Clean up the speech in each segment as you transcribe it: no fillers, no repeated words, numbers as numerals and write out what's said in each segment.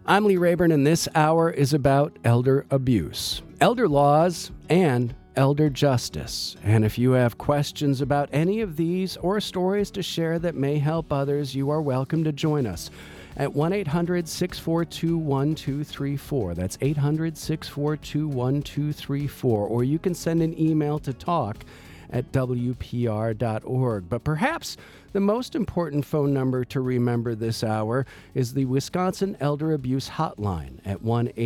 I'm Lee Rayburn, and this hour is about elder abuse, elder laws, and elder justice. And if you have questions about any of these or stories to share that may help others, you are welcome to join us at 1-800-642-1234. That's 800-642-1234. Or you can send an email to talk@wpr.org. But perhaps the most important phone number to remember this hour is the Wisconsin Elder Abuse Hotline at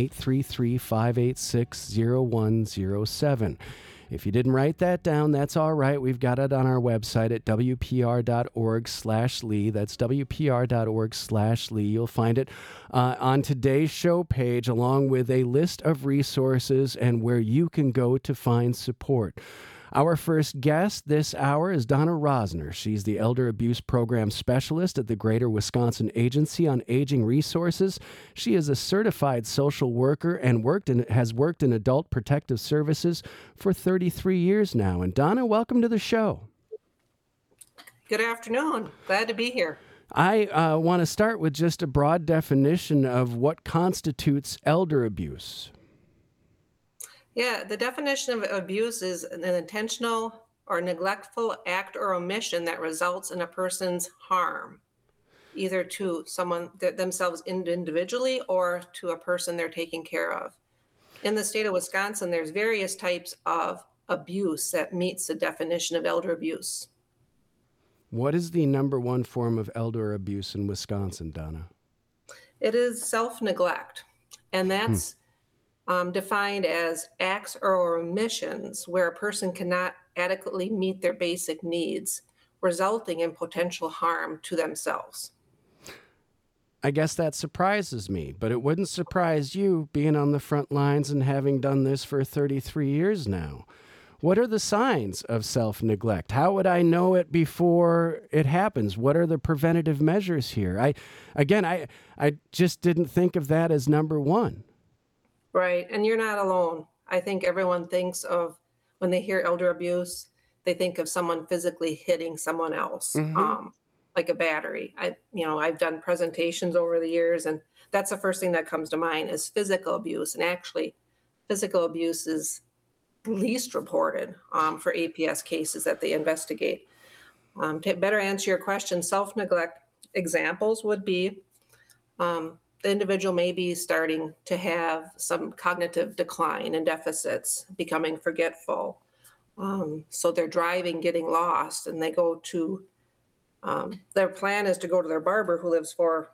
1-833-586-0107. If you didn't write that down, that's all right. We've got it on our website at wpr.org/Lee. That's wpr.org/Lee. You'll find it on today's show page, along with a list of resources and where you can go to find support. Our first guest this hour is Donna Rosner. She's the Elder Abuse Program Specialist at the Greater Wisconsin Agency on Aging Resources. She is a certified social worker and has worked in adult protective services for 33 years now. And Donna, welcome to the show. Good afternoon. Glad to be here. I want to start with just a broad definition of what constitutes elder abuse. Yeah, the definition of abuse is an intentional or neglectful act or omission that results in a person's harm, either to someone themselves individually or to a person they're taking care of. In the state of Wisconsin, there's various types of abuse that meets the definition of elder abuse. What is the number one form of elder abuse in Wisconsin, Donna? It is self-neglect, and that's defined as acts or omissions where a person cannot adequately meet their basic needs, resulting in potential harm to themselves. I guess that surprises me, but it wouldn't surprise you being on the front lines and having done this for 33 years now. What are the signs of self-neglect? How would I know it before it happens? What are the preventative measures here? I just didn't think of that as number one. Right. And you're not alone. I think everyone thinks of, when they hear elder abuse, they think of someone physically hitting someone else, like a battery. I've done presentations over the years, and that's the first thing that comes to mind is physical abuse. And actually, physical abuse is least reported for APS cases that they investigate. To better answer your question, self-neglect examples would be the individual may be starting to have some cognitive decline and deficits, becoming forgetful. So they're driving, getting lost, and they go to, their plan is to go to their barber who lives 4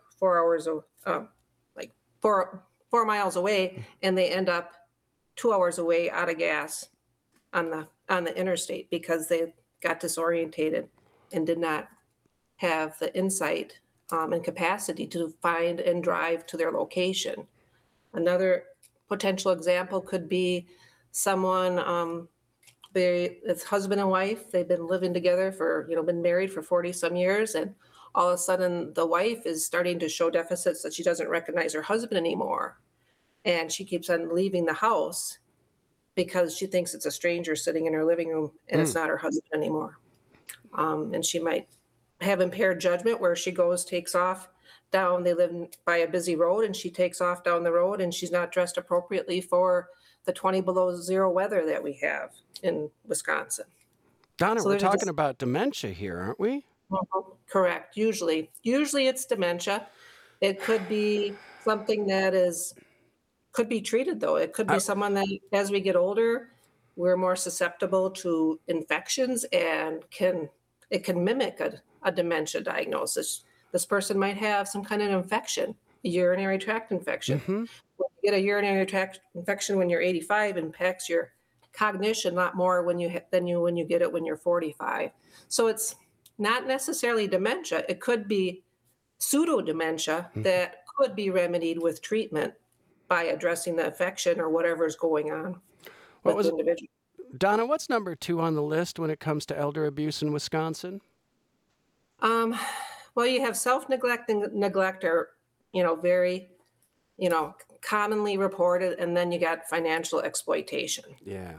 miles away, and they end up 2 hours away out of gas on the interstate because they got disorientated and did not have the insight and capacity to find and drive to their location. Another potential example could be someone, it's husband and wife, they've been living together been married for 40 some years, and all of a sudden the wife is starting to show deficits that she doesn't recognize her husband anymore. And she keeps on leaving the house because she thinks it's a stranger sitting in her living room and it's not her husband anymore. And she might have impaired judgment where she goes, takes off down, they live by a busy road, and she takes off down the road and she's not dressed appropriately for the 20 below zero weather that we have in Wisconsin. Donna, we're talking about dementia here, aren't we? Correct. Usually it's dementia. It could be something that could be treated, though. It could be someone that, as we get older, we're more susceptible to infections, and it can mimic a dementia diagnosis. This person might have some kind of infection, a urinary tract infection. When you get a urinary tract infection when you're 85, impacts your cognition a lot more when you get it when you're 45. So it's not necessarily dementia. It could be pseudo dementia that could be remedied with treatment by addressing the infection or whatever's going on with the individual. Donna, what's number 2 on the list when it comes to elder abuse in Wisconsin? Well, you have self-neglect and neglect are, very, commonly reported, and then you got financial exploitation. Yeah.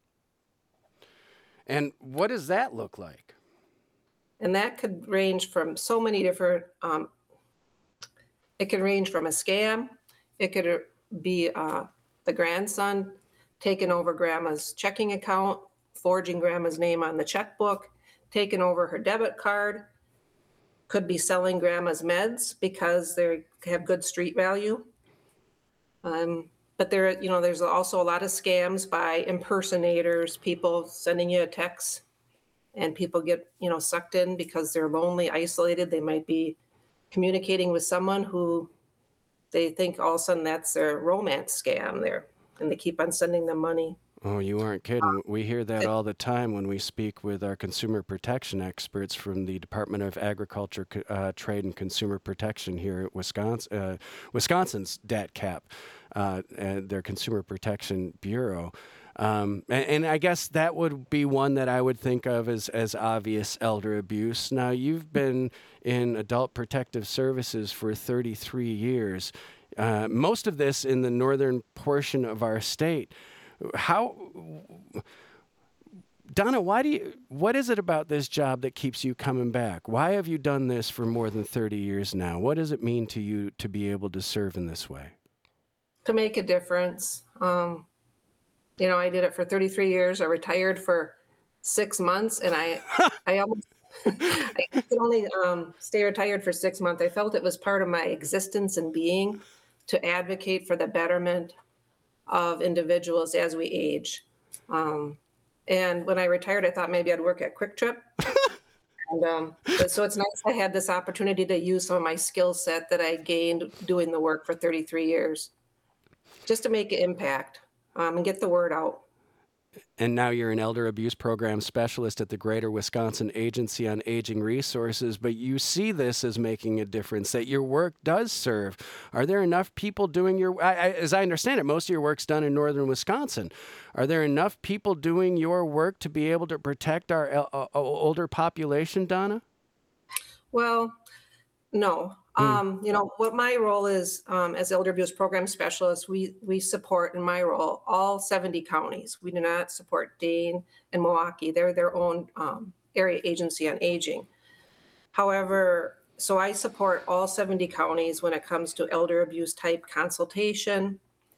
And what does that look like? And that could range from so many different, it can range from a scam. It could be the grandson taking over grandma's checking account, forging grandma's name on the checkbook, taking over her debit card. Could be selling grandma's meds because they have good street value. But there's also a lot of scams by impersonators, people sending you a text, and people get, sucked in because they're lonely, isolated. They might be communicating with someone who they think all of a sudden that's their romance scam there, and they keep on sending them money. Oh, you aren't kidding. We hear that all the time when we speak with our consumer protection experts from the Department of Agriculture, Trade and Consumer Protection here at Wisconsin, Wisconsin's DATCP, and their Consumer Protection Bureau. And I guess that would be one that I would think of as obvious elder abuse. Now, you've been in adult protective services for 33 years, most of this in the northern portion of our state. Donna, what is it about this job that keeps you coming back? Why have you done this for more than 30 years now? What does it mean to you to be able to serve in this way? To make a difference. I did it for 33 years. I retired for 6 months, and I almost I could only stay retired for 6 months. I felt it was part of my existence and being to advocate for the betterment of individuals as we age. And when I retired, I thought maybe I'd work at Quick Trip. And so it's nice I had this opportunity to use some of my skill set that I gained doing the work for 33 years, just to make an impact and get the word out. And now you're an elder abuse program specialist at the Greater Wisconsin Agency on Aging Resources, but you see this as making a difference, that your work does serve. Are there enough people doing as I understand it, most of your work's done in northern Wisconsin. Are there enough people doing your work to be able to protect our older population, Donna? Well, no. What my role is as elder abuse program specialist, we support in my role all 70 counties. We do not support Dane and Milwaukee. They're their own area agency on aging. However, so I support all 70 counties when it comes to elder abuse type consultation.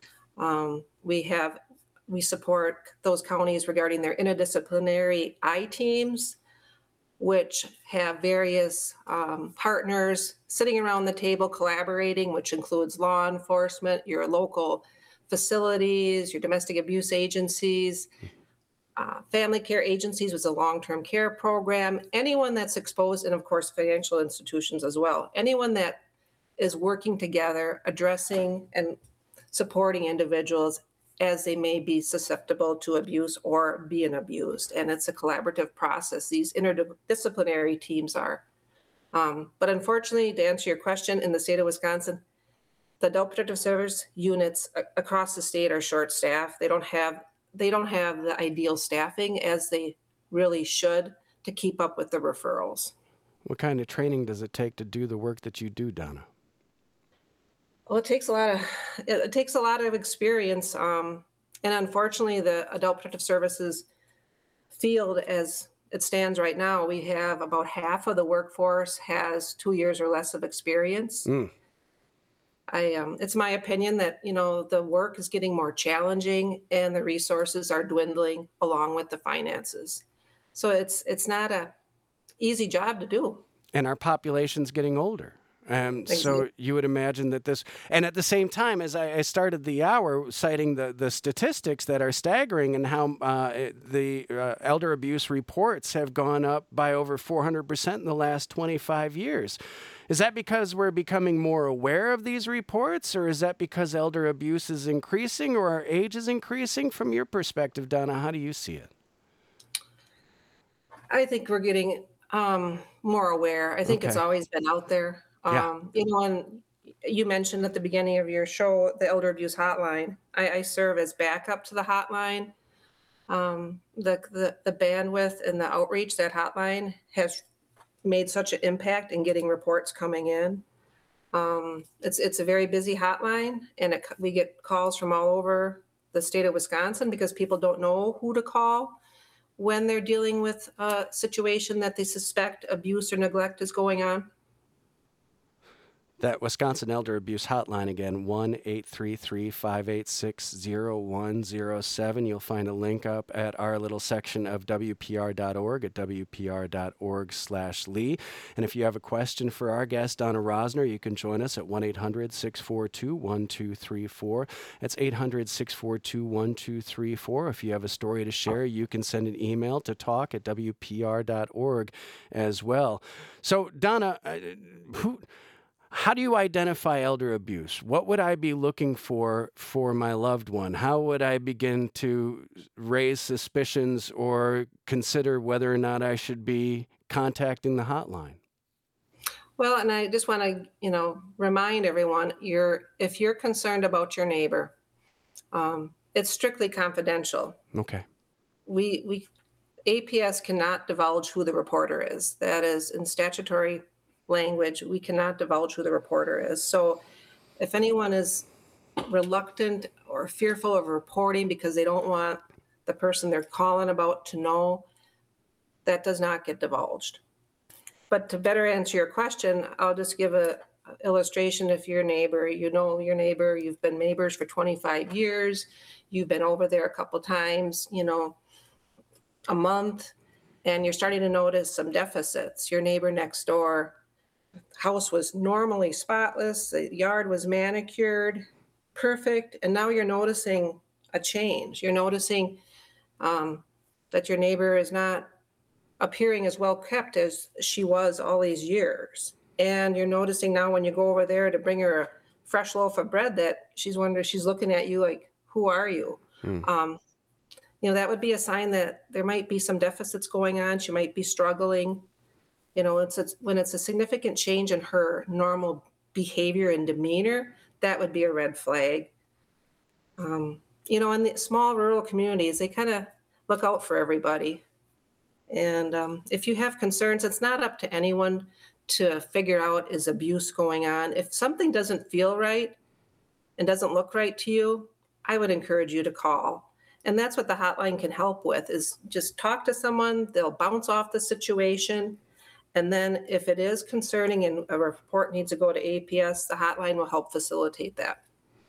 We support those counties regarding their interdisciplinary I-teams, which have various partners sitting around the table collaborating, which includes law enforcement, your local facilities, your domestic abuse agencies, family care agencies with a long-term care program, anyone that's exposed, and of course, financial institutions as well. Anyone that is working together, addressing and supporting individuals as they may be susceptible to abuse or being abused. And it's a collaborative process. These interdisciplinary teams are. But unfortunately, to answer your question, in the state of Wisconsin, the adult protective service units across the state are short-staffed. They don't have the ideal staffing as they really should to keep up with the referrals. What kind of training does it take to do the work that you do, Donna? Well, it takes a lot of experience, and unfortunately, the adult protective services field, as it stands right now, we have about half of the workforce has 2 years or less of experience. It's my opinion that the work is getting more challenging, and the resources are dwindling along with the finances. So it's not a easy job to do. And our population's getting older. So you would imagine that this, and at the same time, as I started the hour citing the statistics that are staggering and how the elder abuse reports have gone up by over 400% in the last 25 years. Is that because we're becoming more aware of these reports, or is that because elder abuse is increasing or our age is increasing? From your perspective, Donna, how do you see it? I think we're getting more aware. I think it's always been out there. And you mentioned at the beginning of your show, the elder abuse hotline. I serve as backup to the hotline. The bandwidth and the outreach, that hotline has made such an impact in getting reports coming in. It's a very busy hotline, and we get calls from all over the state of Wisconsin because people don't know who to call when they're dealing with a situation that they suspect abuse or neglect is going on. That Wisconsin Elder Abuse Hotline again, 1-833-586-0107. You'll find a link up at our little section of WPR.org at WPR.org/Lee. And if you have a question for our guest, Donna Rosner, you can join us at 1-800-642-1234. That's 800-642-1234. If you have a story to share, you can send an email to talk@WPR.org as well. So, Donna, how do you identify elder abuse? What would I be looking for my loved one? How would I begin to raise suspicions or consider whether or not I should be contacting the hotline? Well, and I just want to, remind everyone, if you're concerned about your neighbor, it's strictly confidential. Okay. We APS cannot divulge who the reporter is. That is in statutory language. We cannot divulge who the reporter is. So if anyone is reluctant or fearful of reporting because they don't want the person they're calling about to know, that does not get divulged. But to better answer your question, I'll just give a illustration. If your neighbor, you know your neighbor, you've been neighbors for 25 years, you've been over there a couple times, a month, and you're starting to notice some deficits. Your neighbor next door, house was normally spotless, the yard was manicured, perfect, and now you're noticing a change. You're noticing that your neighbor is not appearing as well kept as she was all these years. And you're noticing now when you go over there to bring her a fresh loaf of bread that she's looking at you like, who are you? That would be a sign that there might be some deficits going on. She might be struggling. When it's a significant change in her normal behavior and demeanor, that would be a red flag. In the small rural communities, they kind of look out for everybody. And if you have concerns, it's not up to anyone to figure out, is abuse going on? If something doesn't feel right and doesn't look right to you, I would encourage you to call. And that's what the hotline can help with, is just talk to someone. They'll bounce off the situation. And then if it is concerning and a report needs to go to APS, the hotline will help facilitate that.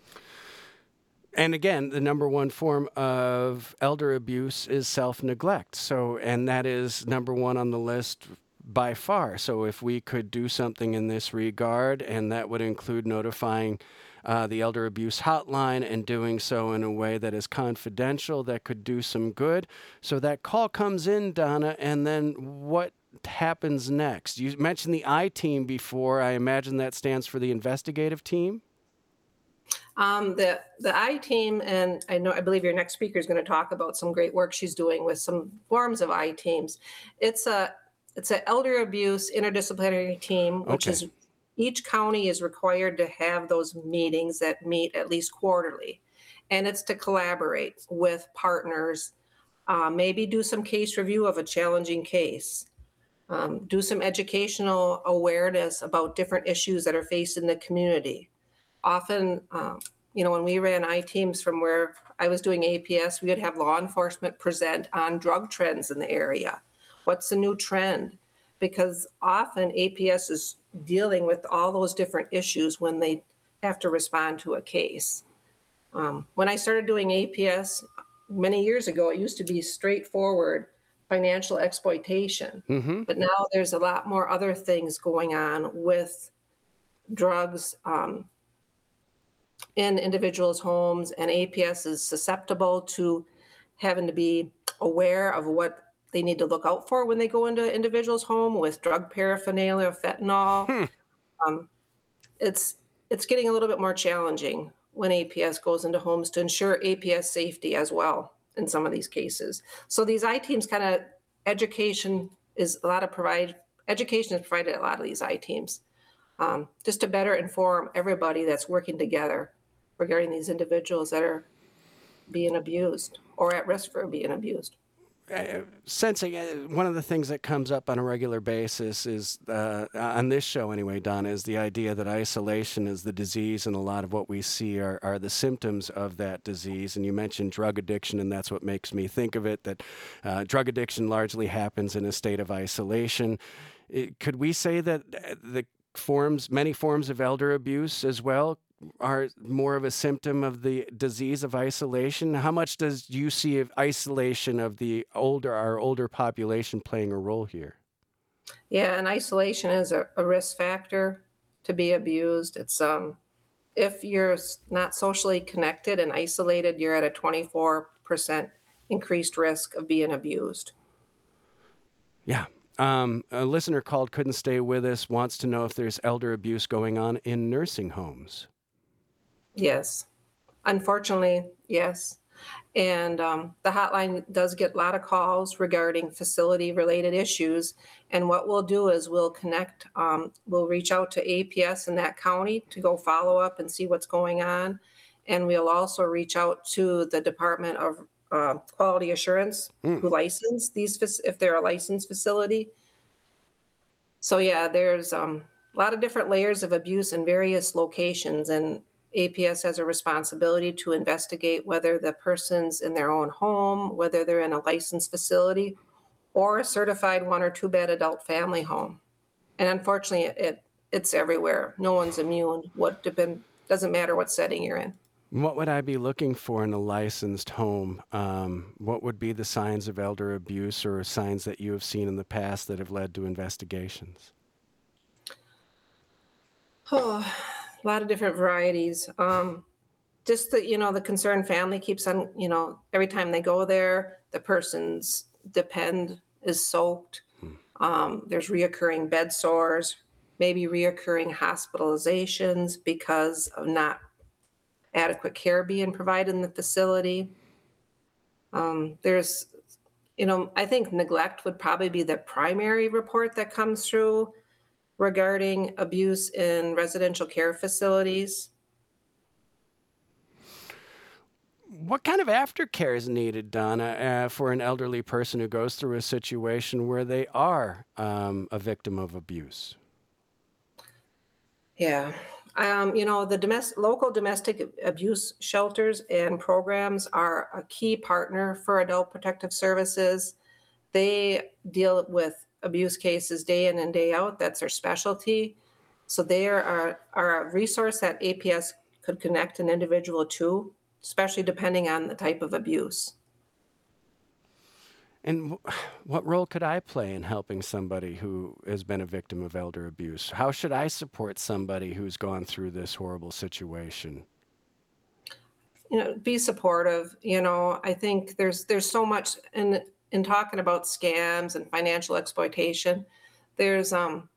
And again, the number one form of elder abuse is self-neglect. So, and that is number one on the list by far. So if we could do something in this regard, and that would include notifying the elder abuse hotline and doing so in a way that is confidential, that could do some good. So that call comes in, Donna, and then what happens next? You mentioned the I-team before. I imagine that stands for the investigative team? The I-team, and I believe your next speaker is going to talk about some great work she's doing with some forms of I-teams. It's an elder abuse interdisciplinary team, which is each county is required to have those meetings that meet at least quarterly. And it's to collaborate with partners, maybe do some case review of a challenging case, do some educational awareness about different issues that are faced in the community. Often, when we ran I-teams from where I was doing APS, we would have law enforcement present on drug trends in the area. What's the new trend? Because often APS is dealing with all those different issues when they have to respond to a case. When I started doing APS many years ago, it used to be straightforward financial exploitation. Mm-hmm. But now there's a lot more other things going on with drugs in individuals' homes, and APS is susceptible to having to be aware of what they need to look out for when they go into individuals' home with drug paraphernalia, fentanyl. It's getting a little bit more challenging when APS goes into homes to ensure APS safety as well in some of these cases. So these I-teams education is provided at a lot of these I-teams, just to better inform everybody that's working together regarding these individuals that are being abused or at risk for being abused. Sensing one of the things that comes up on a regular basis is, on this show anyway, Donna, is the idea that isolation is the disease, and a lot of what we see are the symptoms of that disease. And you mentioned drug addiction, and that's what makes me think of it, that drug addiction largely happens in a state of isolation. Could we say that the many forms of elder abuse as well are more of a symptom of the disease of isolation? How much do you see of isolation of our older population playing a role here? Yeah, and isolation is a risk factor to be abused. It's if you're not socially connected and isolated, you're at a 24% increased risk of being abused. Yeah. A listener called, couldn't stay with us, wants to know if there's elder abuse going on in nursing homes. Yes. Unfortunately, yes. And the hotline does get a lot of calls regarding facility related issues. And what we'll do is we'll reach out to APS in that county to go follow up and see what's going on. And we'll also reach out to the Department of Quality Assurance who license these, if they're a licensed facility. So yeah, there's a lot of different layers of abuse in various locations, and APS has a responsibility to investigate whether the person's in their own home, whether they're in a licensed facility, or a certified 1 or 2 bed adult family home. And unfortunately, it's everywhere. No one's immune. Doesn't matter what setting you're in. What would I be looking for in a licensed home? What would be the signs of elder abuse or signs that you have seen in the past that have led to investigations? Oh, a lot of different varieties. Just the concerned family keeps on, every time they go there, the person's depend is soaked. There's reoccurring bed sores, maybe reoccurring hospitalizations because of not adequate care being provided in the facility. There's, I think neglect would probably be the primary report that comes through regarding abuse in residential care facilities. What kind of aftercare is needed, Donna, for an elderly person who goes through a situation where they are a victim of abuse? Yeah. The local domestic abuse shelters and programs are a key partner for Adult Protective Services. They deal with abuse cases day in and day out. That's their specialty. So they are a resource that APS could connect an individual to, especially depending on the type of abuse. And what role could I play in helping somebody who has been a victim of elder abuse? How should I support somebody who's gone through this horrible situation? Be supportive. I think there's so much in talking about scams and financial exploitation. There's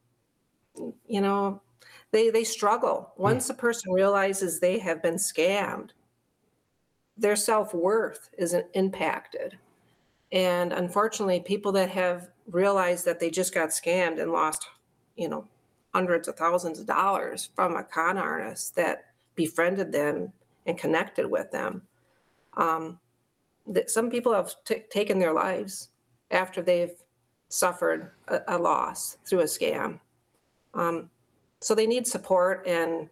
they struggle. Once a person realizes they have been scammed, their self-worth isn't impacted. And unfortunately, people that have realized that they just got scammed and lost, hundreds of thousands of dollars from a con artist that befriended them and connected with them. Some people have taken their lives after they've suffered a loss through a scam. So they need support and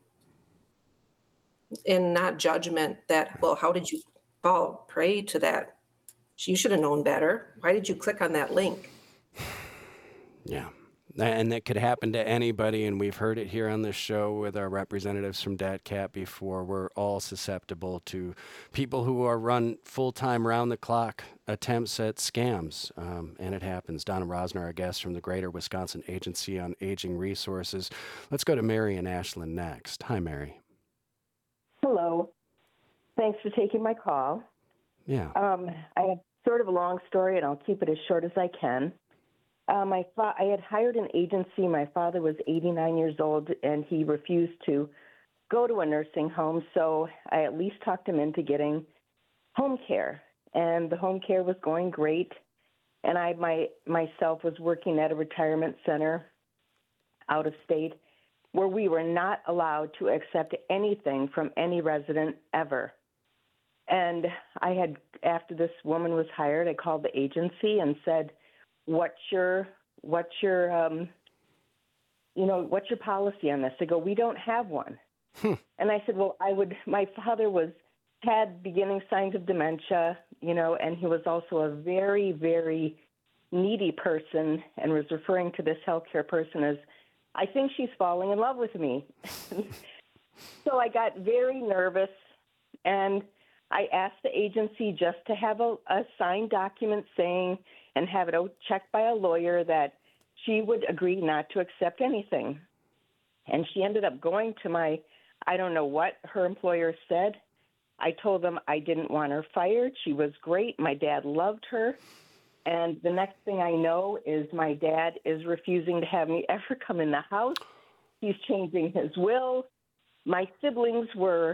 not judgment that, well, how did you fall prey to that? You should have known better. Why did you click on that link? Yeah. And that could happen to anybody, and we've heard it here on this show with our representatives from DATCAP before. We're all susceptible to people who are run full-time, round-the-clock attempts at scams, and it happens. Donna Rosner, our guest from the Greater Wisconsin Agency on Aging Resources. Let's go to Mary in Ashland next. Hi, Mary. Hello. Thanks for taking my call. Yeah. I have sort of a long story, and I'll keep it as short as I can. I had hired an agency. My father was 89 years old, and he refused to go to a nursing home, so I at least talked him into getting home care. And the home care was going great, and I myself was working at a retirement center out of state where we were not allowed to accept anything from any resident ever. And after this woman was hired, I called the agency and said, what's your policy on this? They go, we don't have one. And I said, well, my father had beginning signs of dementia, and he was also a very, very needy person and was referring to this healthcare person as I think she's falling in love with me. So I got very nervous, and I asked the agency just to have a signed document saying and have it checked by a lawyer that she would agree not to accept anything. And she ended up going to I don't know what her employer said. I told them I didn't want her fired. She was great. My dad loved her. And the next thing I know is my dad is refusing to have me ever come in the house. He's changing his will. My siblings were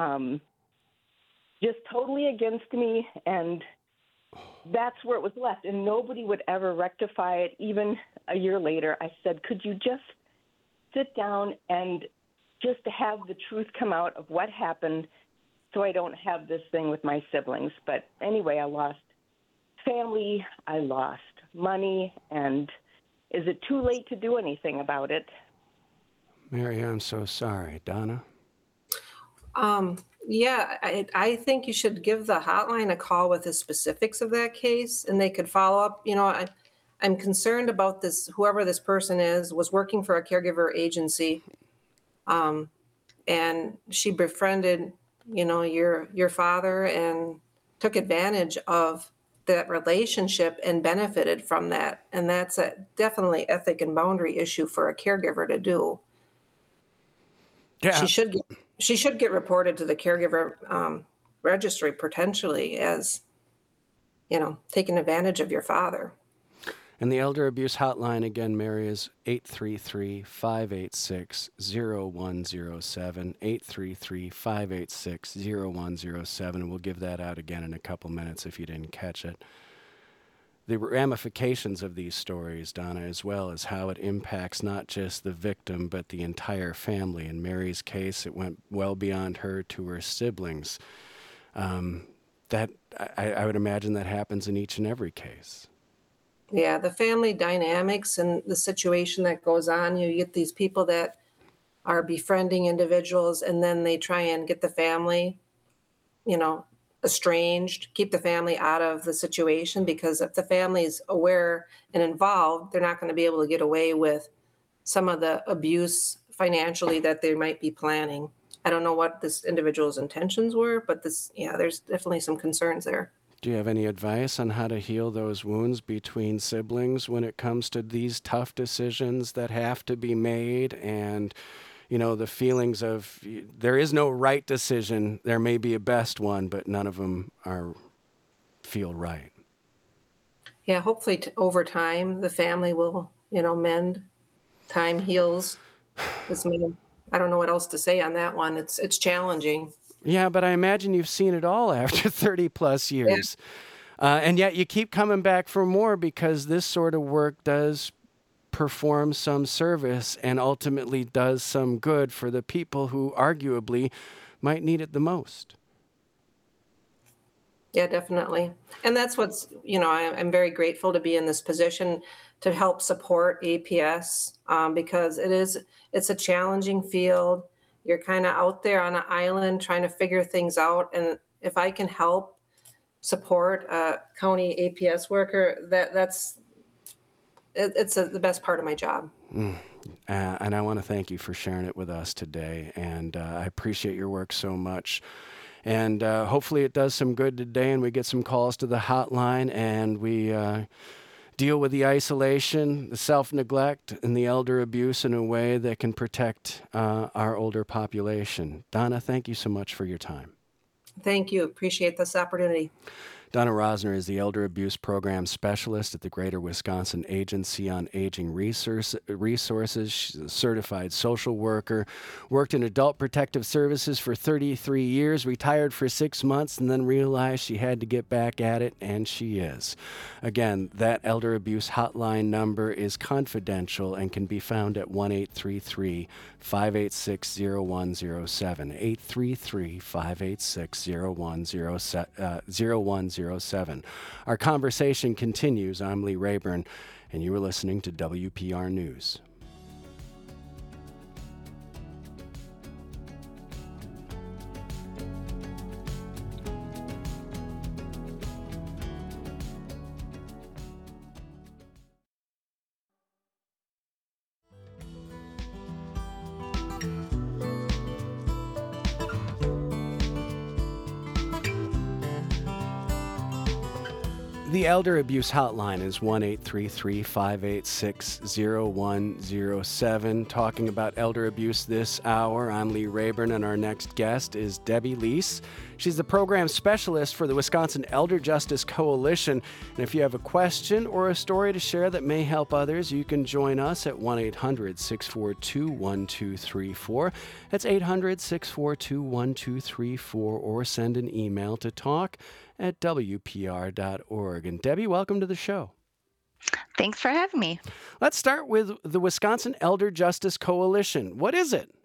just totally against me, and that's where it was left. And nobody would ever rectify it. Even a year later, I said, could you just sit down and just have the truth come out of what happened so I don't have this thing with my siblings. But anyway, I lost family, I lost money, and is it too late to do anything about it? Mary, I'm so sorry. Donna? Yeah, I think you should give the hotline a call with the specifics of that case, and they could follow up. I'm concerned about this. Whoever this person is was working for a caregiver agency, and she befriended, your father and took advantage of that relationship and benefited from that. And that's a definitely ethic and boundary issue for a caregiver to do. Yeah. She should get reported to the caregiver registry potentially as, taking advantage of your father. And the elder abuse hotline again, Mary, is 833-586-0107, 833-586-0107, and we'll give that out again in a couple minutes if you didn't catch it. The ramifications of these stories, Donna, as well as how it impacts not just the victim, but the entire family. In Mary's case, it went well beyond her to her siblings. That I would imagine that happens in each and every case. Yeah, the family dynamics and the situation that goes on, you get these people that are befriending individuals, and then they try and get the family, estranged, keep the family out of the situation, because if the family's aware and involved, they're not going to be able to get away with some of the abuse financially that they might be planning. I don't know what this individual's intentions were, but there's definitely some concerns there. Do you have any advice on how to heal those wounds between siblings when it comes to these tough decisions that have to be made, and the feelings of there is no right decision, there may be a best one, but none of them feel right? Yeah, hopefully over time the family will, mend. Time heals. I don't know what else to say on that one. It's challenging. Yeah, but I imagine you've seen it all after 30 plus years. Yeah. And yet you keep coming back for more, because this sort of work does perform some service and ultimately does some good for the people who arguably might need it the most. Yeah, definitely. And that's what's, I'm very grateful to be in this position to help support APS, because it's a challenging field. You're kind of out there on an island trying to figure things out. And if I can help support a county APS worker, it's the best part of my job. And I want to thank you for sharing it with us today. And I appreciate your work so much. And hopefully it does some good today, and we get some calls to the hotline, and we deal with the isolation, the self-neglect, and the elder abuse in a way that can protect our older population. Donna, thank you so much for your time. Thank you. Appreciate this opportunity. Donna Rosner is the Elder Abuse Program Specialist at the Greater Wisconsin Agency on Aging Resources. She's a certified social worker, worked in adult protective services for 33 years, retired for 6 months, and then realized she had to get back at it, and she is. Again, that Elder Abuse Hotline number is confidential and can be found at 1-833-586-0107, 833-586-0107. Our conversation continues. I'm Lee Rayburn, and you are listening to WPR News. The Elder Abuse Hotline is 1-833-586-0107. Talking about elder abuse this hour, I'm Lee Rayburn, and our next guest is Debbie Leese. She's the program specialist for the Wisconsin Elder Justice Coalition. And if you have a question or a story to share that may help others, you can join us at 1-800-642-1234. That's 800-642-1234, or send an email to talk@wpr.org. And Debbie, welcome to the show. Thanks for having me. Let's start with the Wisconsin Elder Justice Coalition. What is it?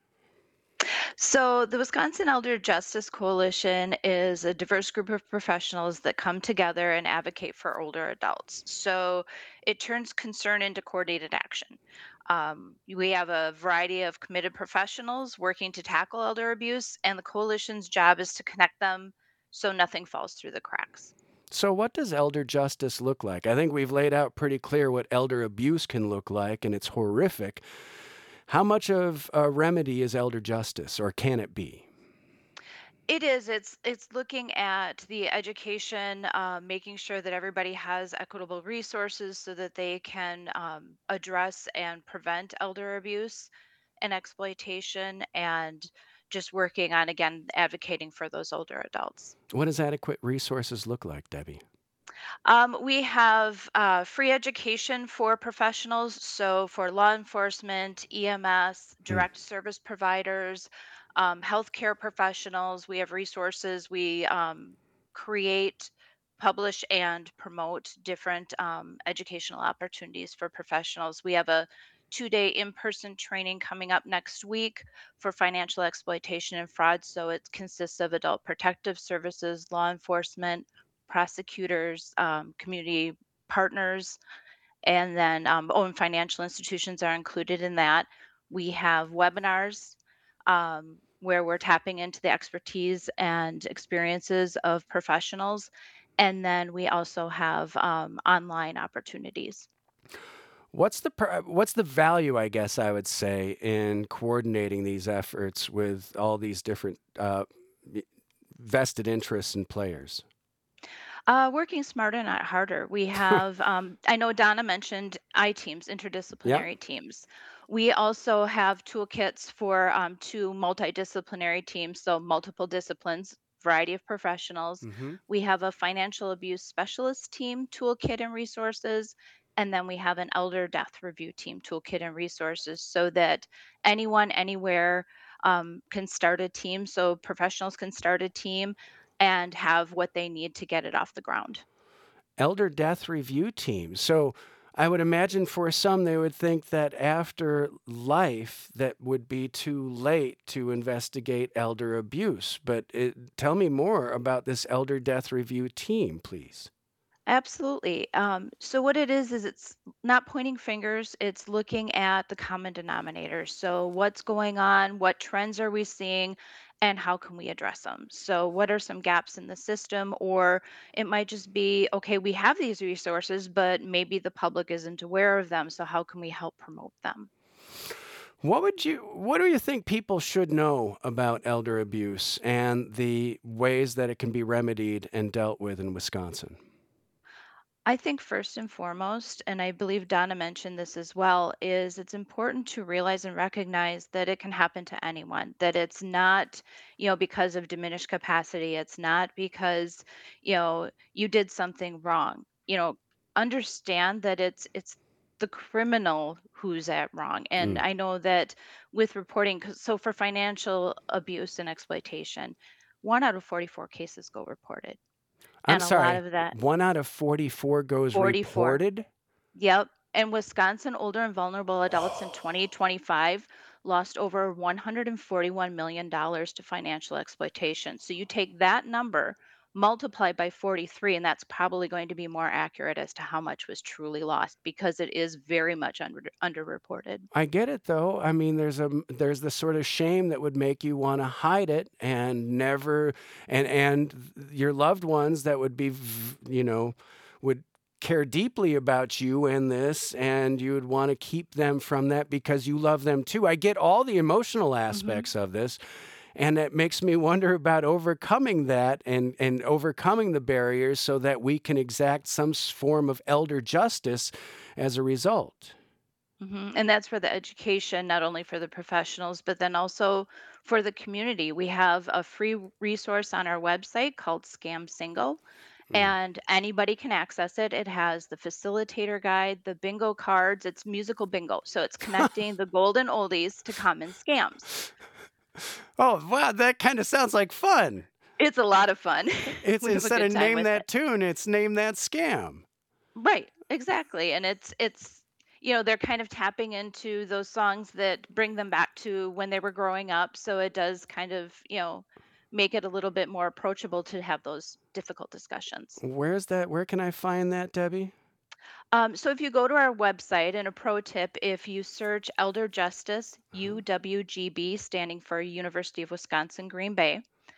So, the Wisconsin Elder Justice Coalition is a diverse group of professionals that come together and advocate for older adults. So, it turns concern into coordinated action. We have a variety of committed professionals working to tackle elder abuse, and the coalition's job is to connect them so nothing falls through the cracks. So what does elder justice look like? I think we've laid out pretty clear what elder abuse can look like, and it's horrific. How much of a remedy is elder justice, or can it be? It is. It's looking at the education, making sure that everybody has equitable resources so that they can address and prevent elder abuse and exploitation, and just working on, again, advocating for those older adults. What does adequate resources look like, Debbie? We have free education for professionals, so for law enforcement, EMS, direct service providers, healthcare professionals. We have resources. We create, publish, and promote different educational opportunities for professionals. We have a 2-day in-person training coming up next week for financial exploitation and fraud. So it consists of adult protective services, law enforcement, prosecutors, community partners, and then and financial institutions are included in that. We have webinars where we're tapping into the expertise and experiences of professionals. And then we also have online opportunities. What's the value, I guess I would say, in coordinating these efforts with all these different vested interests and players? Working smarter, not harder. We have, I know Donna mentioned I-teams, interdisciplinary teams. We also have toolkits for 2 multidisciplinary teams, so multiple disciplines, variety of professionals. We have a financial abuse specialist team, toolkit and resources. And then we have an elder death review team, toolkit and resources, so that anyone, anywhere can start a team. So professionals can start a team and have what they need to get it off the ground. Elder death review team. So I would imagine for some, they would think that after life, that would be too late to investigate elder abuse. But tell me more about this elder death review team, please. Absolutely. So what it is it's not pointing fingers, it's looking at the common denominator. So what's going on, what trends are we seeing, and how can we address them? So what are some gaps in the system? Or it might just be, okay, we have these resources, but maybe the public isn't aware of them. So how can we help promote them? What do you think people should know about elder abuse and the ways that it can be remedied and dealt with in Wisconsin? I think first and foremost, and I believe Donna mentioned this as well, is it's important to realize and recognize that it can happen to anyone, that it's not, because of diminished capacity. It's not because, you did something wrong. Understand that it's the criminal who's at wrong. And I know that with reporting, so for financial abuse and exploitation, 1 out of 44 cases go reported. I'm And a sorry, lot of that, 1 out of 44 goes 44. reported? Yep. And Wisconsin older and vulnerable adults in 2025 lost over $141 million to financial exploitation. So you take that number, multiply by 43, and that's probably going to be more accurate as to how much was truly lost, because it is very much underreported. I get it, though. I mean, there's the sort of shame that would make you want to hide it and never, and your loved ones that would be, would care deeply about you and this, and you would want to keep them from that because you love them too. I get all the emotional aspects of this. And it makes me wonder about overcoming that and overcoming the barriers so that we can exact some form of elder justice as a result. And that's for the education, not only for the professionals, but then also for the community. We have a free resource on our website called Scam Single, Mm. and anybody can access it. It has the facilitator guide, the bingo cards, it's musical bingo. So it's connecting the golden oldies to common scams. Oh, wow, that kind of sounds like fun. It's a lot of fun. It's We have a instead good of time name with it. that tune, it's name that scam. Right, exactly. And it's they're kind of tapping into those songs that bring them back to when they were growing up. So it does kind of, make it a little bit more approachable to have those difficult discussions. Where's that? Where can I find that, Debbie? So if you go to our website, and a pro tip, if you search Elder Justice, Uh-huh. UWGB, standing for University of Wisconsin Green Bay,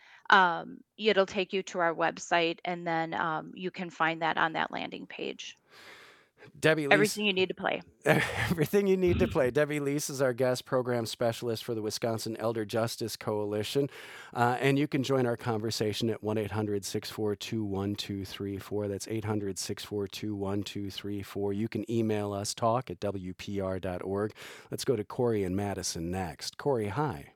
it'll take you to our website, and then you can find that on that landing page. Debbie Lease. Everything you need to play. Everything you need to play. Debbie Lease is our guest program specialist for the Wisconsin Elder Justice Coalition. And you can join our conversation at 1 800 642 1234. That's 800 642 1234. You can email us, talk at WPR.org. Let's go to Corey in Madison next. Corey, hi.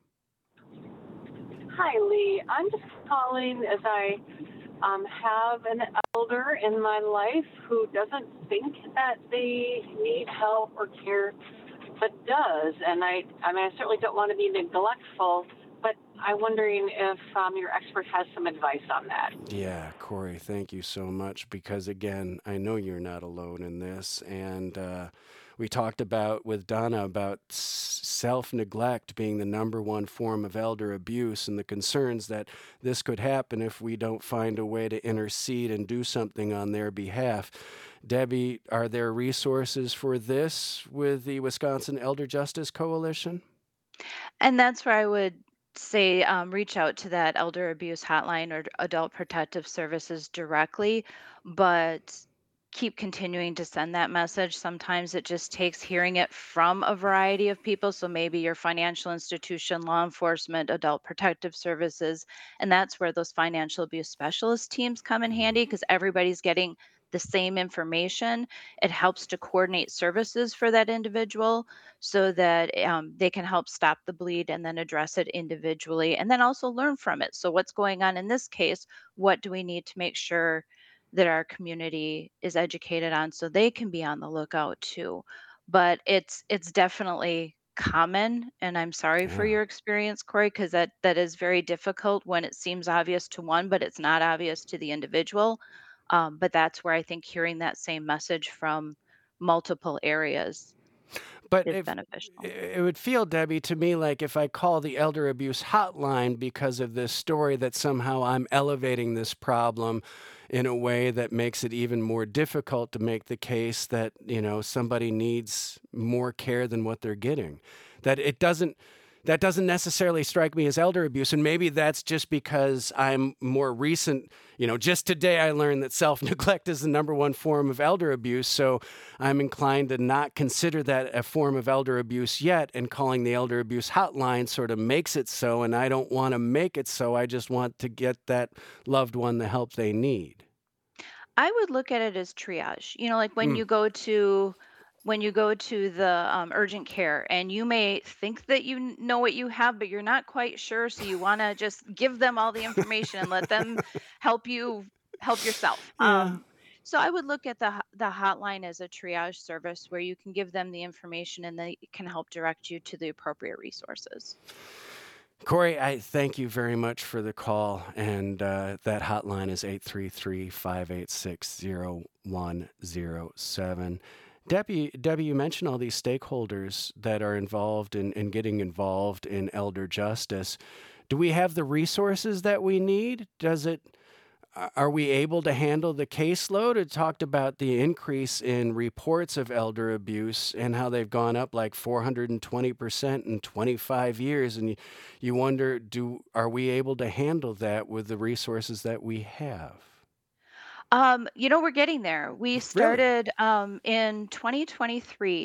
Hi, Lee. I'm just calling as I have an elder in my life who doesn't think that they need help or care, but does. And I mean, I certainly don't want to be neglectful, but I'm wondering if your expert has some advice on that. Yeah, Corey, thank you so much because, again, I know you're not alone in this. And we talked about with Donna about self-neglect being the number one form of elder abuse and the concerns that this could happen if we don't find a way to intercede and do something on their behalf. Debbie, are there resources for this with the Wisconsin Elder Justice Coalition? And that's where I would say reach out to that elder abuse hotline or adult protective services directly, but keep continuing to send that message. Sometimes it just takes hearing it from a variety of people. So maybe your financial institution, law enforcement, adult protective services. And that's where those financial abuse specialist teams come in handy because everybody's getting the same information. It helps to coordinate services for that individual so that they can help stop the bleed and then address it individually and then also learn from it. So, what's going on in this case? What do we need to make sure that our community is educated on so they can be on the lookout too? But it's definitely common, and I'm sorry for Yeah. your experience, Corey, because that is very difficult when it seems obvious to one, but it's not obvious to the individual. But that's where I think hearing that same message from multiple areas But is if beneficial. it would feel, Debbie, to me like if I call the elder abuse hotline because of this story, that somehow I'm elevating this problem in a way that makes it even more difficult to make the case that, somebody needs more care than what they're getting. That doesn't necessarily strike me as elder abuse. And maybe that's just because I'm more recent. Just today I learned that self-neglect is the number one form of elder abuse. So I'm inclined to not consider that a form of elder abuse yet. And calling the elder abuse hotline sort of makes it so. And I don't want to make it so. I just want to get that loved one the help they need. I would look at it as triage. Like Mm, when you go to the urgent care, and you may think that you know what you have, but you're not quite sure. So you want to just give them all the information and let them help you help yourself. yeah. So I would look at the hotline as a triage service where you can give them the information and they can help direct you to the appropriate resources. Corey, I thank you very much for the call. And that hotline is 833-586-0107. Debbie, you mentioned all these stakeholders that are involved in getting involved in elder justice. Do we have the resources that we need? Are we able to handle the caseload? It talked about the increase in reports of elder abuse and how they've gone up like 420% in 25 years. And you wonder, are we able to handle that with the resources that we have? We're getting there. We Really? started in 2023.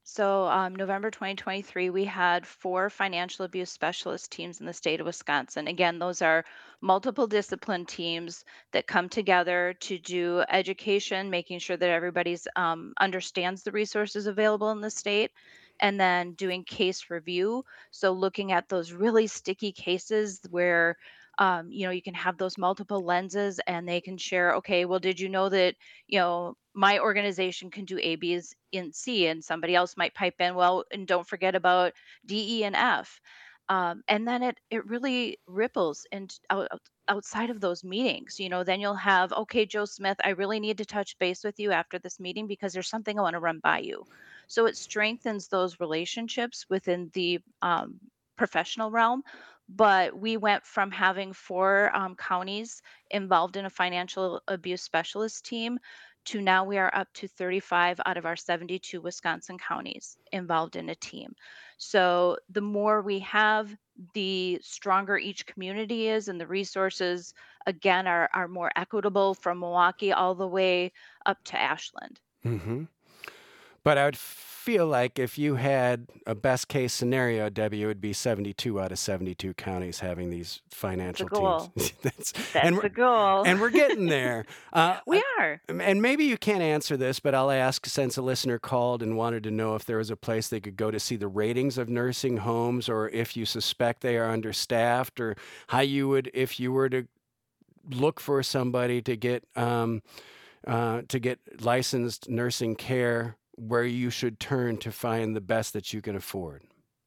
So, November 2023, we had 4 financial abuse specialist teams in the state of Wisconsin. Again, those are multiple discipline teams that come together to do education, making sure that everybody's understands the resources available in the state, and then doing case review. So, looking at those really sticky cases where you can have those multiple lenses and they can share, okay, well, did you know that my organization can do A, B, and C, and somebody else might pipe in, well, and don't forget about D, E, and F. And then it really ripples and outside of those meetings. Then you'll have, okay, Joe Smith, I really need to touch base with you after this meeting because there's something I want to run by you. So it strengthens those relationships within the professional realm. But we went from having 4 counties involved in a financial abuse specialist team to now we are up to 35 out of our 72 Wisconsin counties involved in a team. So the more we have, the stronger each community is, and the resources, again, are more equitable from Milwaukee all the way up to Ashland. Hmm. But I would feel like if you had a best case scenario, Debbie, it would be 72 out of 72 counties having these That's a financial goal. teams. That's and a goal. we're getting there. We are. And maybe you can't answer this, but I'll ask since a listener called and wanted to know if there was a place they could go to see the ratings of nursing homes, or if you suspect they are understaffed, or how you would, if you were to look for somebody to get licensed nursing care, where you should turn to find the best that you can afford.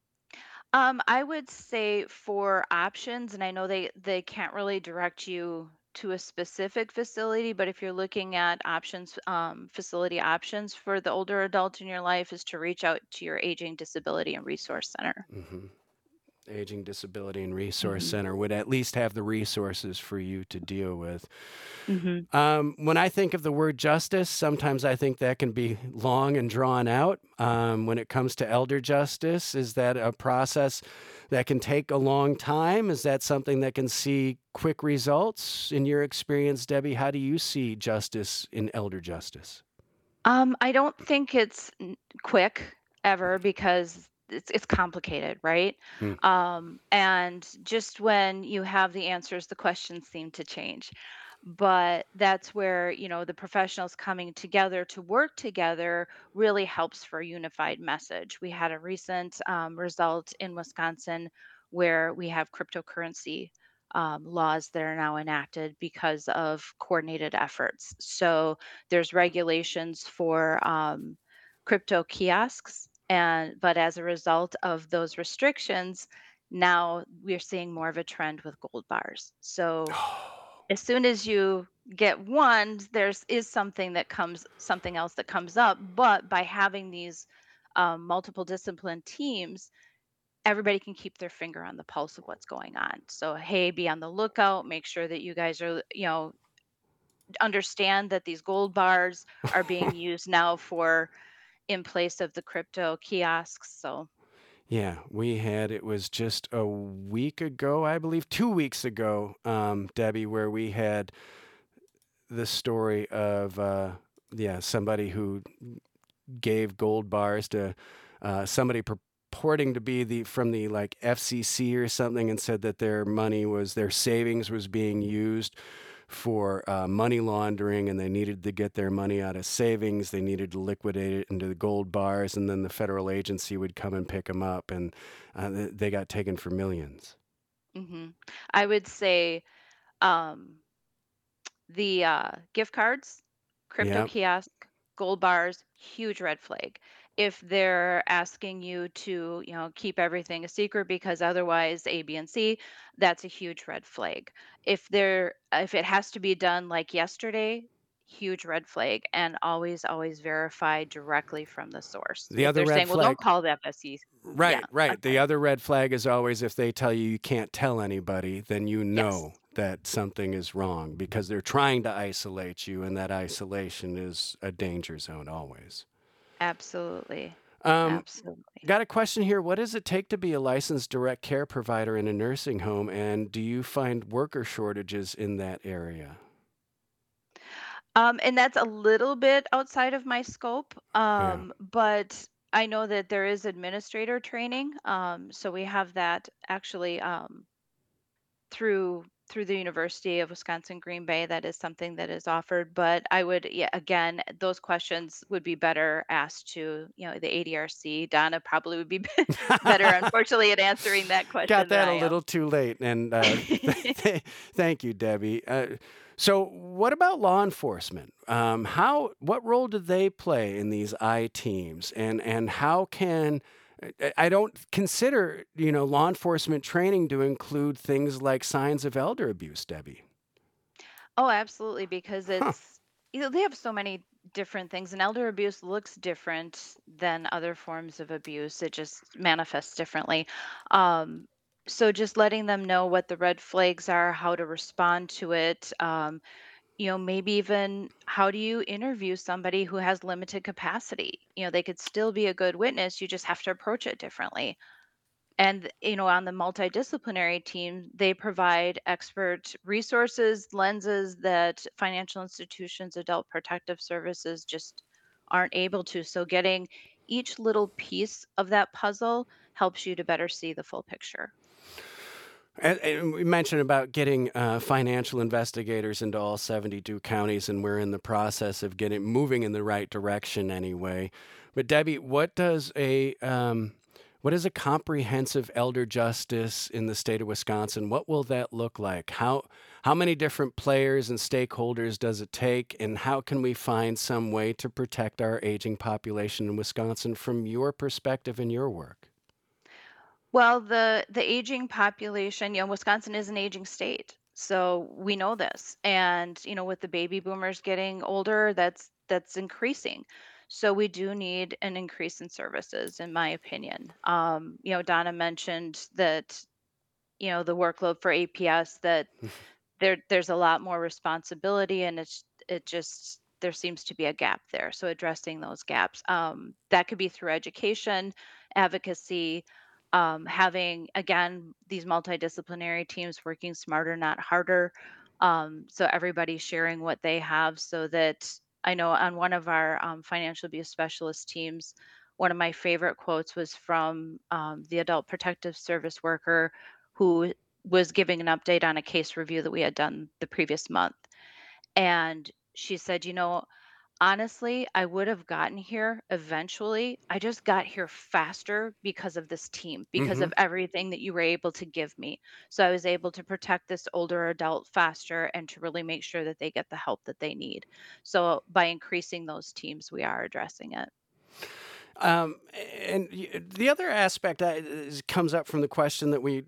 I would say for options, and I know they can't really direct you to a specific facility, but if you're looking at options, facility options for the older adult in your life, is to reach out to your Aging, Disability, and Resource Center. Hmm. Aging, Disability, and Resource Hmm. Center would at least have the resources for you to deal with. Hmm. When I think of the word justice, sometimes I think that can be long and drawn out. When it comes to elder justice, is that a process that can take a long time? Is that something that can see quick results? In your experience, Debbie, how do you see justice in elder justice? I don't think it's quick ever because it's complicated, right? Hmm. And just when you have the answers, the questions seem to change. But that's where the professionals coming together to work together really helps for a unified message. We had a recent result in Wisconsin where we have cryptocurrency laws that are now enacted because of coordinated efforts. So there's regulations for crypto kiosks, and but as a result of those restrictions, now we're seeing more of a trend with gold bars. So as soon as you get one, there's is something else that comes up. But by having these multiple discipline teams, everybody can keep their finger on the pulse of what's going on. So hey, be on the lookout. Make sure that you guys are, understand that these gold bars are being used now for in place of the crypto kiosks. So Yeah, it was just a week ago, I believe, 2 weeks ago, Debbie, where we had the story of, somebody who gave gold bars to somebody purporting to be from the like FCC or something, and said that their savings was being used for money laundering, and they needed to get their money out of savings. They needed to liquidate it into the gold bars, and then the federal agency would come and pick them up, and they got taken for millions. hmm I would say um, the gift cards, crypto Yep. kiosk, gold bars, huge red flag. If they're asking you to, keep everything a secret because otherwise A, B, and C, that's a huge red flag. If it has to be done like yesterday, huge red flag, and always verify directly from the source. The If other they're red saying, well, don't flag, call the FSC. Yeah. right. The Okay. other red flag is always if they tell you you can't tell anybody, then you Yes. know that something is wrong because they're trying to isolate you, and that isolation is a danger zone always. Absolutely. Um, Absolutely. Got a question here. What does it take to be a licensed direct care provider in a nursing home? And do you find worker shortages in that area? And that's a little bit outside of my scope. Yeah. But I know that there is administrator training. So we have that actually through the University of Wisconsin Green Bay. That is something that is offered. But I would, yeah, again, those questions would be better asked to, the ADRC. Donna probably would be better, unfortunately, at answering that Got question than that a I am. little too late. And thank you, Debbie. So, what about law enforcement? What role do they play in these I teams, and how can I don't consider law enforcement training to include things like signs of elder abuse, Debbie? Oh, absolutely, because Huh. they have so many different things, and elder abuse looks different than other forms of abuse. It just manifests differently. Um, so just letting them know what the red flags are, how to respond to it, maybe even how do you interview somebody who has limited capacity? They could still be a good witness, you just have to approach it differently. And, on the multidisciplinary team, they provide expert resources, lenses that financial institutions, adult protective services just aren't able to. So, getting each little piece of that puzzle helps you to better see the full picture. And we mentioned about getting financial investigators into all 72 counties, and we're in the process of moving in the right direction anyway. But Debbie, what is a comprehensive elder justice in the state of Wisconsin? What will that look like? How many different players and stakeholders does it take, and how can we find some way to protect our aging population in Wisconsin from your perspective and your work? Well, the aging population, Wisconsin is an aging state. So we know this. And, with the baby boomers getting older, that's increasing. So we do need an increase in services, in my opinion. Donna mentioned that, the workload for APS, that there's a lot more responsibility, and it just there seems to be a gap there. So addressing those gaps, that could be through education, advocacy, having again these multidisciplinary teams working smarter, not harder. So everybody's sharing what they have, so that I know on one of our financial abuse specialist teams, one of my favorite quotes was from the adult protective service worker who was giving an update on a case review that we had done the previous month. And she said, honestly, I would have gotten here eventually. I just got here faster because of this team, because Hmm. of everything that you were able to give me. So I was able to protect this older adult faster and to really make sure that they get the help that they need. So by increasing those teams, we are addressing it. Um, and the other aspect comes up from the question that we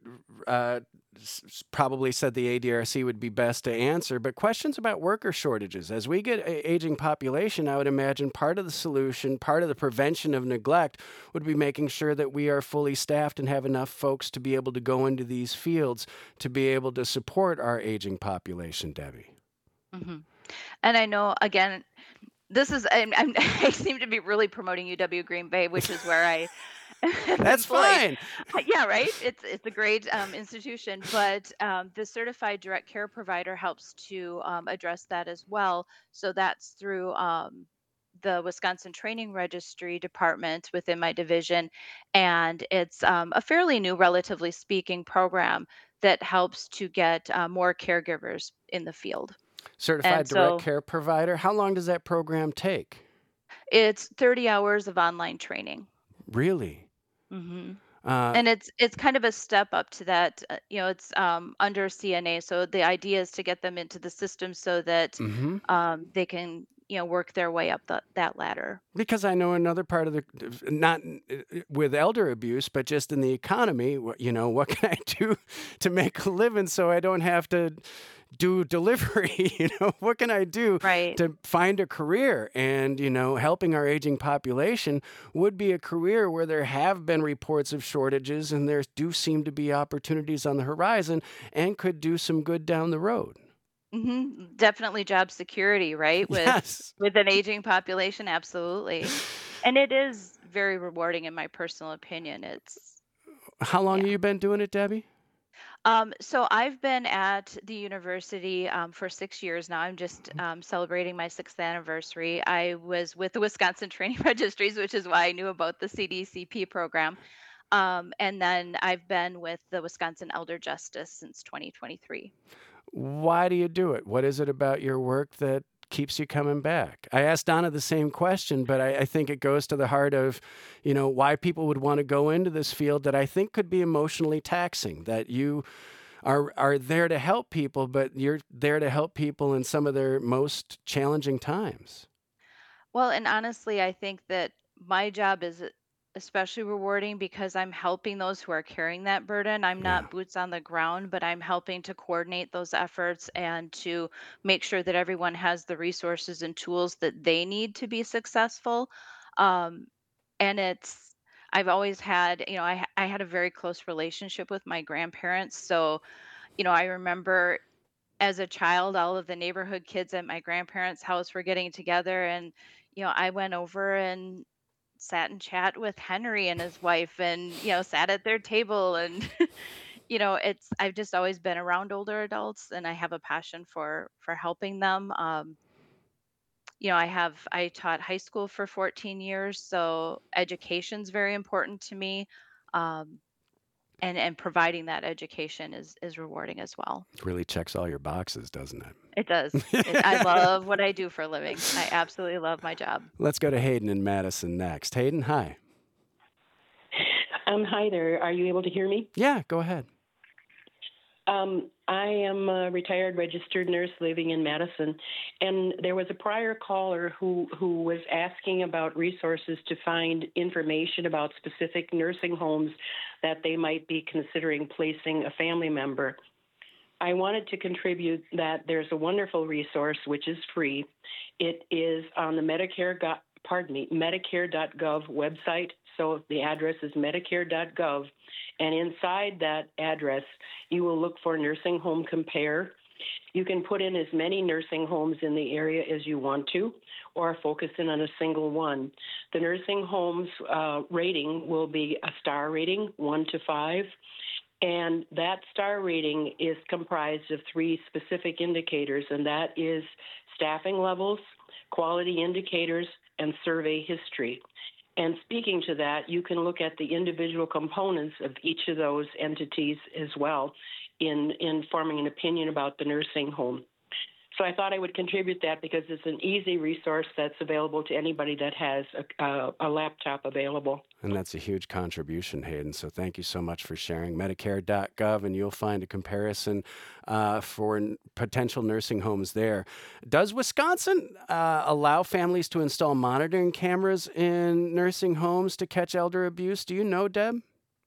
probably said the ADRC would be best to answer, but questions about worker shortages. As we get aging population, I would imagine part of the solution, part of the prevention of neglect would be making sure that we are fully staffed and have enough folks to be able to go into these fields to be able to support our aging population, Debbie. hmm And I know, again, this is, I seem to be really promoting UW Green Bay, which is where I am That's employed. fine. Yeah, right. It's a great institution, but the certified direct care provider helps to address that as well. So that's through the Wisconsin Training Registry Department within my division, and it's a fairly new, relatively speaking, program that helps to get more caregivers in the field. And Certified direct so care provider. How long does that program take? it's 30 hours of online training. Really? hmm Uh, And it's kind of a step up to that. It's under CNA. So the idea is to get them into the system so that mhm. they can, work their way up that ladder. Because I know another part of not with elder abuse, but just in the economy, what can I do to make a living so I don't have to do delivery? What can I do Right. to find a career? And, helping our aging population would be a career where there have been reports of shortages and there do seem to be opportunities on the horizon and could do some good down the road. Definitely job security, right? With Yes. with an aging population, absolutely. And it is very rewarding in my personal opinion. It's How long yeah. have you been doing it, Debbie? So I've been at the university for 6 years now. I'm just celebrating my sixth anniversary. I was with the Wisconsin Training Registries, which is why I knew about the CDCP program. And then I've been with the Wisconsin Elder Justice since 2023. Why do you do it? What is it about your work that keeps you coming back? I asked Donna the same question, but I think it goes to the heart of, why people would want to go into this field that I think could be emotionally taxing, that you are there to help people, but you're there to help people in some of their most challenging times. Well, and honestly, I think that my job is especially rewarding because I'm helping those who are carrying that burden. I'm Yeah. not boots on the ground, but I'm helping to coordinate those efforts and to make sure that everyone has the resources and tools that they need to be successful. Um, and I've always had, I had a very close relationship with my grandparents. So, I remember as a child, all of the neighborhood kids at my grandparents' house were getting together, and I went over and sat and chat with Henry and his wife, and sat at their table, and it's I've just always been around older adults, and I have a passion for helping them. I taught high school for 14 years, so education's very important to me. Um, and providing that education is rewarding as well. It really checks all your boxes, doesn't It does. I it? love what I do for a living. I absolutely love my job. Let's go to Hayden in Madison next. Hayden, hi. Hi there. Are you able to hear me? Yeah, go ahead. I am a retired registered nurse living in Madison, and there was a prior caller who was asking about resources to find information about specific nursing homes that they might be considering placing a family member. I wanted to contribute that there's a wonderful resource which is free. It is on the Medicare.gov website. So the address is medicare.gov. And inside that address, you will look for Nursing Home Compare. You can put in as many nursing homes in the area as you want to, or focus in on a single one. The nursing homes rating will be a star rating, 1 to 5. And that star rating is comprised of 3 specific indicators, and that is staffing levels, quality indicators, and survey history. And speaking to that, you can look at the individual components of each of those entities as well in forming an opinion about the nursing home. So I thought I would contribute that because it's an easy resource that's available to anybody that has a laptop available. And that's a huge contribution, Hayden. So thank you so much for sharing. Medicare.gov, and you'll find a comparison for potential nursing homes there. Does Wisconsin allow families to install monitoring cameras in nursing homes to catch elder abuse? Do you know, Deb?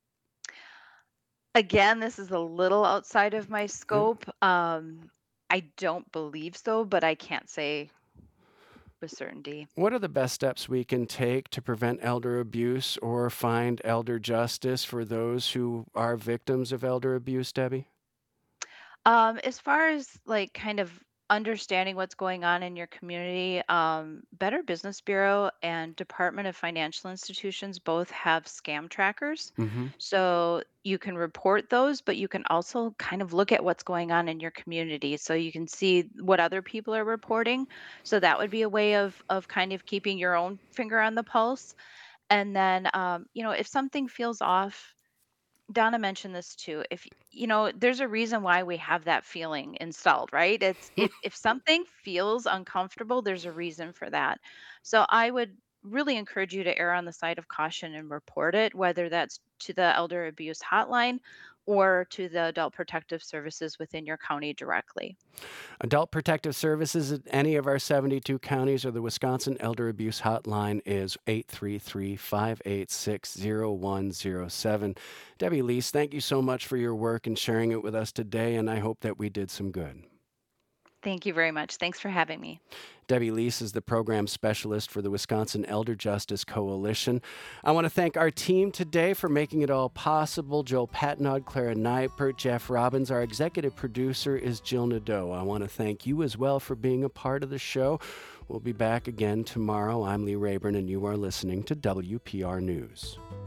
Again, this is a little outside of my Yeah. scope. I don't believe so, but I can't say with certainty. What are the best steps we can take to prevent elder abuse or find elder justice for those who are victims of elder abuse, Debbie? As far as like kind of understanding what's going on in your community, Better Business Bureau and Department of Financial Institutions both have scam trackers. Mm-hmm. So you can report those, but you can also kind of look at what's going on in your community. So you can see what other people are reporting. So that would be a way of kind of keeping your own finger on the pulse. And then if something feels off, Donna mentioned this too. If there's a reason why we have that feeling installed, right? It's if something feels uncomfortable, there's a reason for that. So I would really encourage you to err on the side of caution and report it, whether that's to the elder abuse hotline or to the adult protective services within your county directly. Adult Protective Services in any of our 72 counties or the Wisconsin Elder Abuse Hotline is 833-586-0107. Debbie Leese, thank you so much for your work and sharing it with us today, and I hope that we did some good. Thank you very much. Thanks for having me. Debbie Leese is the program specialist for the Wisconsin Elder Justice Coalition. I want to thank our team today for making it all possible. Joel Patnod, Clara Neipert, Jeff Robbins. Our executive producer is Jill Nadeau. I want to thank you as well for being a part of the show. We'll be back again tomorrow. I'm Lee Rayburn, and you are listening to WPR News.